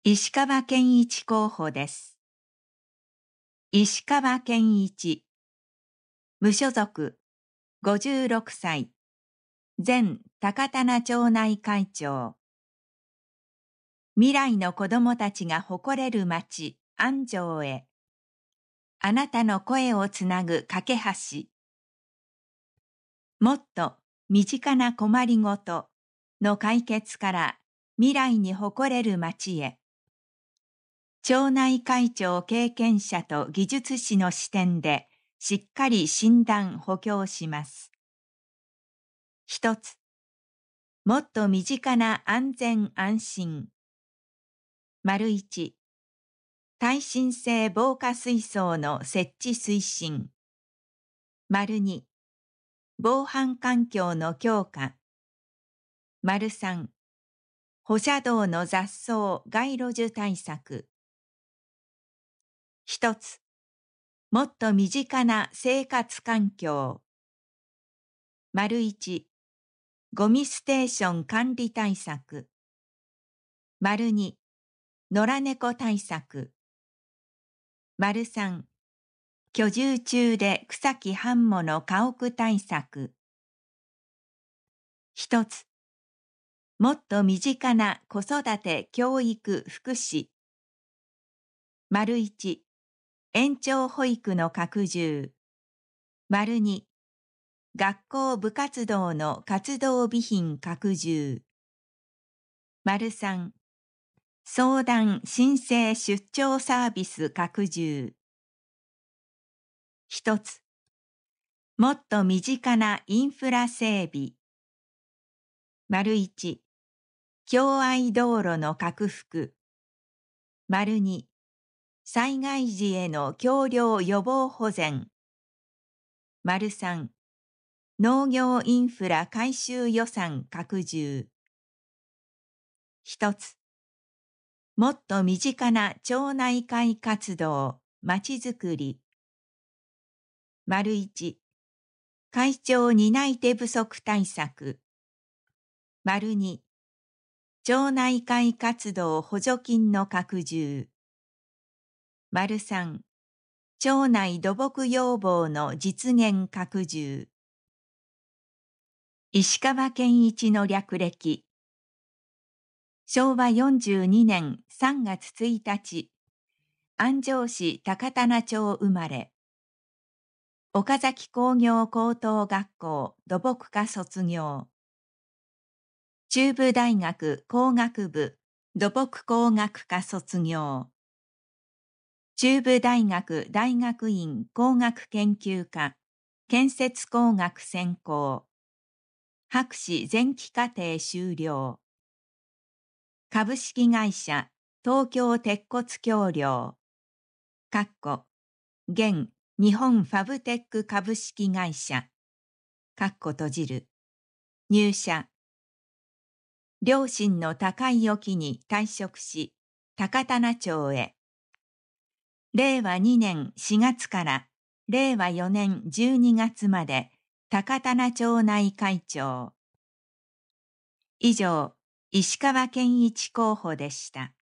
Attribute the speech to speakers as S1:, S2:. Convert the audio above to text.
S1: 石川健一候補です。石川健一、無所属、56歳、前高棚町内会長。未来の子どもたちが誇れる町、安城へ。あなたの声をつなぐ架け橋。もっと身近な困りごとの解決から未来に誇れる町へ。町内会長経験者と技術士の視点でしっかり診断補強します。一つ、もっと身近な安全安心。丸一、耐震性防火水槽の設置推進。丸二、防犯環境の強化。丸三、歩車道の雑草街路樹対策。一つ、もっと身近な生活環境。丸一、ゴミステーション管理対策。丸二、野良猫対策。丸三、居住中で草木繁茂の家屋対策。一つ、もっと身近な子育て教育福祉。丸一、延長保育の拡充。丸二、学校部活動の活動備品拡充。丸三、相談申請出張サービス拡充。一つ、もっと身近なインフラ整備。丸一、共愛道路の拡幅。丸二、災害時への橋梁予防保全。丸三、農業インフラ改修予算拡充。一つ、もっと身近な町内会活動、まちづくり。丸一、会長担い手不足対策。丸二、町内会活動補助金の拡充。丸三、町内土木要望の実現拡充。石川健一の略歴。昭和42年3月1日、安城市高棚町生まれ。岡崎工業高等学校土木科卒業。中部大学工学部土木工学科卒業。中部大学大学院工学研究科建設工学専攻。博士前期課程修了。株式会社東京鉄骨橋梁。現日本ファブテック株式会社。閉じる。入社。両親の他界を機に退職し、高棚町へ。令和2年4月から令和4年12月まで高棚町内会長。以上、石川健一候補でした。